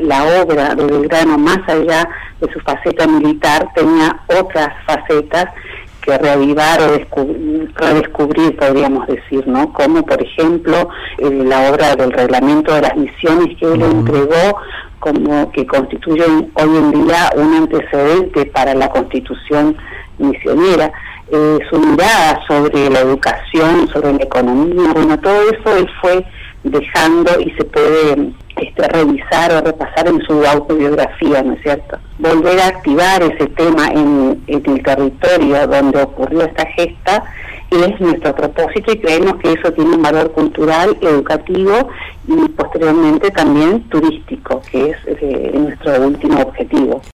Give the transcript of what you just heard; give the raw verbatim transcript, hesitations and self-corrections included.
la obra de Belgrano, más allá de su faceta militar, tenía otras facetas que reavivar o descubrir, redescubrir, podríamos decir, ¿no? Como, por ejemplo, eh, la obra del reglamento de las misiones que él entregó, como que constituyen hoy en día un antecedente para la constitución misionera. Eh, su mirada sobre la educación, sobre la economía, bueno, todo eso él fue dejando y se puede este, revisar o repasar en su autobiografía, ¿no es cierto? Volver a activar ese tema en, en el territorio donde ocurrió esta gesta es nuestro propósito, y creemos que eso tiene un valor cultural, educativo y posteriormente también turístico, que es eh, nuestro último objetivo.